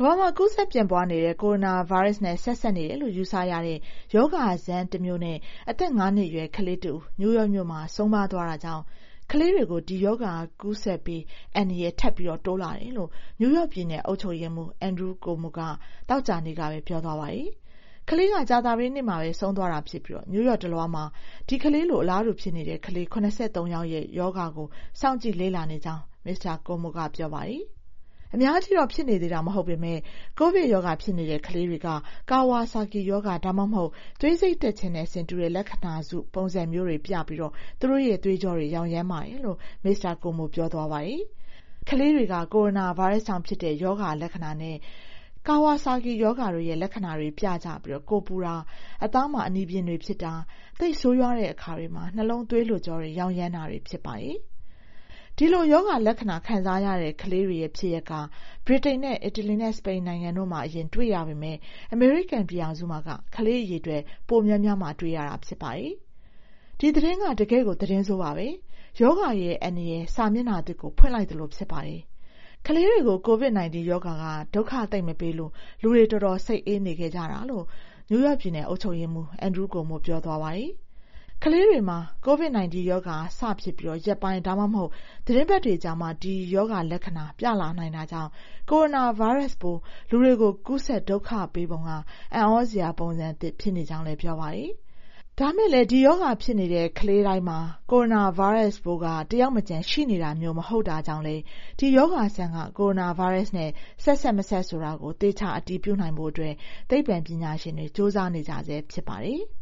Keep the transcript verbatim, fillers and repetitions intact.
ကမ္ဘာမှာကူးစက်ပြန့်ပွားနေတဲ့ကိုရိုနာဗိုင်းရပ်စ်နဲ့ဆက်စပ်နေတယ်လို့ယူဆရတဲ့ရောဂါဇန်တစ်မျိုးနဲ့အသက်ငါးနှစ်အရွယ်ကလေးတူနယူးယောက်မြို့မှာဆုံးပါးသွားတာကြောင့်ကလေးတွေကိုဒီရောဂါကူးစက်ပြီးအန္တရာယ်ထပ်ပြီးတော့တိုးလာတယ်လို့နယူးယောက်ပြည်နယ်အုပ်ချုပ်ရေးမှူးအန်ဒရူးကိုမိုကတောက်ကြနေကပဲပြောသွားပါတယ်။ကလေးကကြာသပတေးနေ့မှာပဲဆုံးသွားတာဖြစ်ပြီးတော့နယူးယောက်တလွှားမှာဒီကလေးလိုအလားတူဖြစ်နေတဲ့ကလေး၇၃ယောက်ရဲ့ရောဂါကိုစောင့်ကြည့်လေ့လာနေကြောင်းမစ္စတာကိုမိုကပြောပါတယ်။အများကြီးတော့ဖြစ်နေသေးတာမဟုတ်ပေမဲ့ကိုဗစ်ရောဂါဖြစ်နေတဲ့ကလေးတွေကကာဝါဆာကီရောဂါဒါမှမဟုတ်သွေးစိတ်တက်ခြင်းနဲ့ဆင်တူတဲ့လက္ခဏာစုပုံစံမျိုးတွေပြပြီးတော့သူတို့ရဲ့သွေးကြောတွေရောင်ရမ်းပါတယ်လို့မစ္စတာကိုမိုပြောသွားပါတယ်။ကလေးတွေကကိုရိုနာဗိုင်းရပ်စ်ကြောင့်ဖြစ်တဲ့ရောဂါလက္ခဏာနဲ့ကာဝါဆာကီရောဂါတွေရဲ့လက္ခဏာတွေပြကြပြီးတော့ကိုပူတာအသားမှာအနီပြင်းတွေဖြစ်တာသိဆိုးရွားတဲ့အခါတွေမှာနှလုံးသွေးလွှတ်ကြောတွေရောင်ရမ်းတာတွေဖြစ်ပါတယ်။ဒီလိုယောဂလက္ခဏာခံစားရတဲ့ကလေးတွေရဲ့ဖြစ်ရပ်ကဗြိတိန်နဲ့အီတလီနဲ့စပိန်နိုင်ငံတို့မှာအရင်တွေ့ရပေမဲ့အမေရိကန်ပြည်အောင်စုမှာကကလေးအရေးတွေပိုများများမှတွေ့ရတာဖြစ်ပါတယ်။ဒီသတင်းကတကယ်ကိုသတင်းဆိုးပါပဲ။ယောဂရဲ့အန္တရာယ်စာမျက်နှာသစ်ကိုဖွင့်လိုက်သလိုဖြစ်ပါတယ်။ကလေးတွေကိုကိုဗစ်၁၉ ရောဂါကဒုက္ခသိမ့်မပေးလို့လူတွေတော်တော်စိတ်အေးနေခဲ့ကြတာလို့နယူးယောက်ပြည်နယ်အုပ်ချုပ်ရေးမှူးအန်ဒရူးကိုမိုပြောသွားပါတယ်။ကလေးတွေမှာကိုဗစ်၁၉ ရောဂါစဖြစ်ပြီးတော့ရက်ပိုင်းဒါမှမဟုတ်သတင်းပတ်တွေကြာမှဒီရောဂါလက္ခဏာပြလာနိုင်တာကြောင့်ကိုရိုနာဗိုင်းရပ်စ်ပိုးလူတွေကိုကူးစက်ဒုက္ခပေးပုံကအံ့ဩစရာပုံစံသစ်ဖြစ်နေကြောင်းလည်းပြောပါတယ်။ဒါမဲ့လည်းဒီရောဂါဖြစ်နေတဲ့ကလေးတိုင်းမှာကိုရိုနာဗိုင်းရပ်စ်ပိုးကတယောက်မကျန်ရှိနေတာမျိုးမဟုတ်တာကြောင့်လေဒီရောဂါဆန်ကကိုရိုနာဗိုင်းရပ်စ်နဲ့ဆက်ဆက်မဆက်ဆိုတာကိုသေချာအတည်ပြုနိုင်ဖို့အတွက်သိပ္ပံပညာရှင်တွေစ조사နေကြဆဲဖြစ်ပါတယ်။